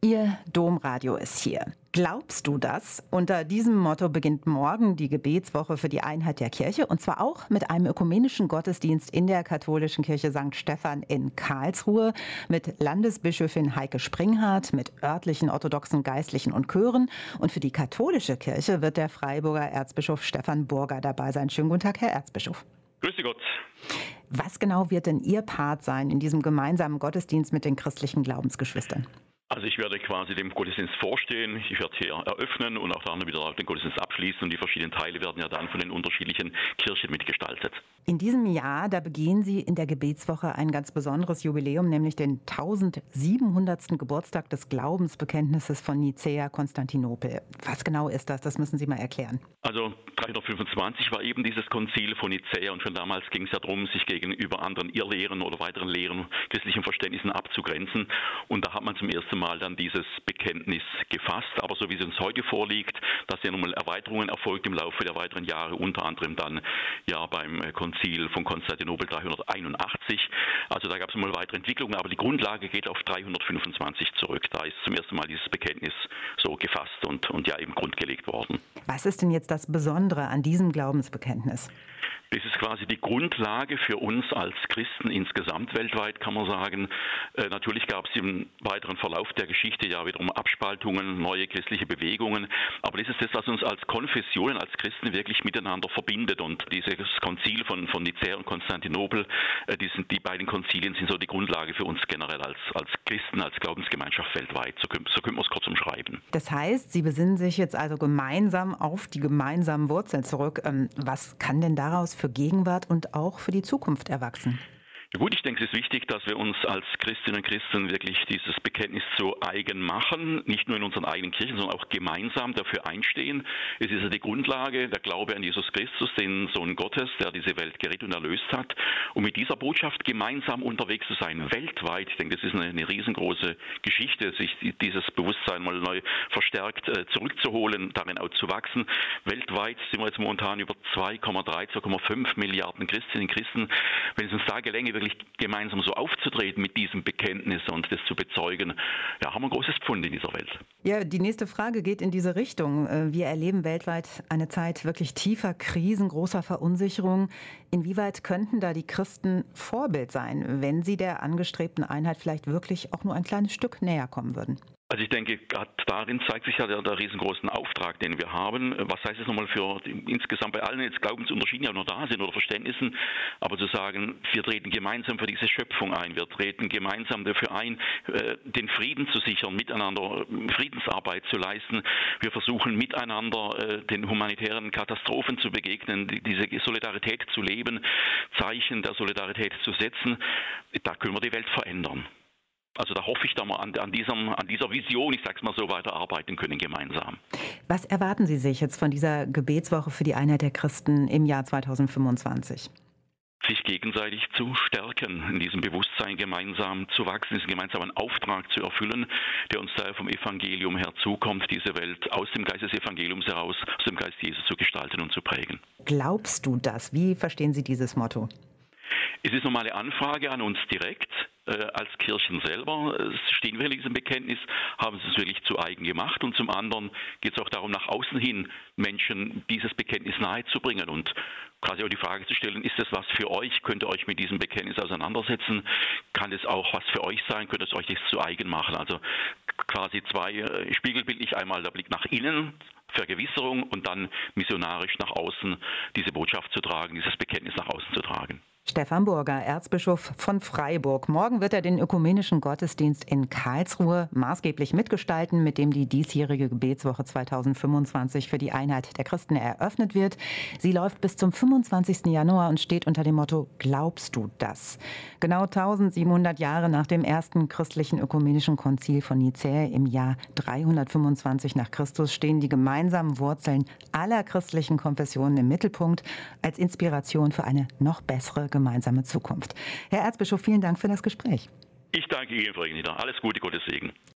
Ihr Domradio ist hier. Glaubst du das? Unter diesem Motto beginnt morgen die Gebetswoche für die Einheit der Kirche und zwar auch mit einem ökumenischen Gottesdienst in der katholischen Kirche St. Stephan in Karlsruhe mit Landesbischöfin Heike Springhardt, mit örtlichen orthodoxen Geistlichen und Chören. Und für die katholische Kirche wird der Freiburger Erzbischof Stefan Burger dabei sein. Schönen guten Tag, Herr Erzbischof. Grüß Gott. Was genau wird denn Ihr Part sein in diesem gemeinsamen Gottesdienst mit den christlichen Glaubensgeschwistern? Also ich werde quasi dem Gottesdienst vorstehen, ich werde hier eröffnen und auch dann wieder den Gottesdienst abschließen und die verschiedenen Teile werden ja dann von den unterschiedlichen Kirchen mitgestaltet. In diesem Jahr, da begehen Sie in der Gebetswoche ein ganz besonderes Jubiläum, nämlich den 1700. Geburtstag des Glaubensbekenntnisses von Nicäa Konstantinopel. Was genau ist das? Das müssen Sie mal erklären. Also 325 war eben dieses Konzil von Nicäa und schon damals ging es ja darum, sich gegenüber anderen Irrlehren oder weiteren Lehren, christlichen Verständnissen abzugrenzen. Und da hat man zum ersten Mal dann dieses Bekenntnis gefasst. Aber so wie es uns heute vorliegt, dass ja nochmal Erweiterungen erfolgt im Laufe der weiteren Jahre, unter anderem dann ja beim Konzil von Konstantinopel 381. Also da gab es nochmal weitere Entwicklungen, aber die Grundlage geht auf 325 zurück. Da ist zum ersten Mal dieses Bekenntnis so gefasst und ja eben grundgelegt worden. Was ist denn jetzt das Besondere an diesem Glaubensbekenntnis? Das ist quasi die Grundlage für uns als Christen insgesamt weltweit, kann man sagen. Natürlich gab es im weiteren Verlauf der Geschichte ja wiederum Abspaltungen, neue christliche Bewegungen. Aber das ist das, was uns als Konfessionen, als Christen wirklich miteinander verbindet. Und dieses Konzil von Nicäa und Konstantinopel, die beiden Konzilien sind so die Grundlage für uns generell als Christen, als Glaubensgemeinschaft weltweit. So könnte man es kurz umschreiben. Das heißt, Sie besinnen sich jetzt also gemeinsam auf die gemeinsamen Wurzeln zurück. Was kann denn daraus für Gegenwart und auch für die Zukunft erwachsen? Ja gut, ich denke, es ist wichtig, dass wir uns als Christinnen und Christen wirklich dieses Bekenntnis zu eigen machen, nicht nur in unseren eigenen Kirchen, sondern auch gemeinsam dafür einstehen. Es ist ja die Grundlage, der Glaube an Jesus Christus, den Sohn Gottes, der diese Welt gerettet und erlöst hat. Und mit dieser Botschaft gemeinsam unterwegs zu sein, weltweit, ich denke, das ist eine riesengroße Geschichte, sich dieses Bewusstsein mal neu verstärkt zurückzuholen, darin auch zu wachsen. Weltweit sind wir jetzt momentan über 2,5 Milliarden Christinnen und Christen. Wenn es uns da gelänge, wirklich gemeinsam so aufzutreten mit diesem Bekenntnis und das zu bezeugen, ja, haben wir ein großes Pfund in dieser Welt. Ja, die nächste Frage geht in diese Richtung. Wir erleben weltweit eine Zeit wirklich tiefer Krisen, großer Verunsicherung. Inwieweit könnten da die Christen Vorbild sein, wenn sie der angestrebten Einheit vielleicht wirklich auch nur ein kleines Stück näher kommen würden? Also ich denke, gerade darin zeigt sich ja der riesengroßen Auftrag, den wir haben. Was heißt es nochmal für insgesamt bei allen jetzt Glaubensunterschieden ja noch da sind oder Verständnissen, aber zu sagen, wir treten gemeinsam für diese Schöpfung ein, wir treten gemeinsam dafür ein, den Frieden zu sichern, miteinander Friedensarbeit zu leisten. Wir versuchen miteinander den humanitären Katastrophen zu begegnen, diese Solidarität zu leben, Zeichen der Solidarität zu setzen. Da können wir die Welt verändern. Also da hoffe ich, dass wir an dieser Vision, ich sage es mal so, weiterarbeiten können gemeinsam. Was erwarten Sie sich jetzt von dieser Gebetswoche für die Einheit der Christen im Jahr 2025? Sich gegenseitig zu stärken, in diesem Bewusstsein gemeinsam zu wachsen, diesen gemeinsamen Auftrag zu erfüllen, der uns da vom Evangelium her zukommt, diese Welt aus dem Geist des Evangeliums heraus, aus dem Geist Jesus zu gestalten und zu prägen. Glaubst du das? Wie verstehen Sie dieses Motto? Es ist nochmal eine Anfrage an uns direkt. Als Kirchen selber stehen wir in diesem Bekenntnis, haben es wirklich zu eigen gemacht und zum anderen geht es auch darum, nach außen hin Menschen dieses Bekenntnis nahezubringen und quasi auch die Frage zu stellen, ist das was für euch? Könnt ihr euch mit diesem Bekenntnis auseinandersetzen? Kann es auch was für euch sein? Könnt ihr euch das zu eigen machen? Also quasi zwei spiegelbildlich, einmal der Blick nach innen, Vergewisserung und dann missionarisch nach außen diese Botschaft zu tragen, dieses Bekenntnis nach außen zu tragen. Stefan Burger, Erzbischof von Freiburg. Morgen wird er den ökumenischen Gottesdienst in Karlsruhe maßgeblich mitgestalten, mit dem die diesjährige Gebetswoche 2025 für die Einheit der Christen eröffnet wird. Sie läuft bis zum 25. Januar und steht unter dem Motto Glaubst du das? Genau 1700 Jahre nach dem ersten christlichen ökumenischen Konzil von Nicäa im Jahr 325 nach Christus stehen die gemeinsamen Wurzeln aller christlichen Konfessionen im Mittelpunkt als Inspiration für eine noch bessere gemeinsame Zukunft. Herr Erzbischof, vielen Dank für das Gespräch. Ich danke Ihnen, Frau Ignita. Alles Gute, Gottes Segen.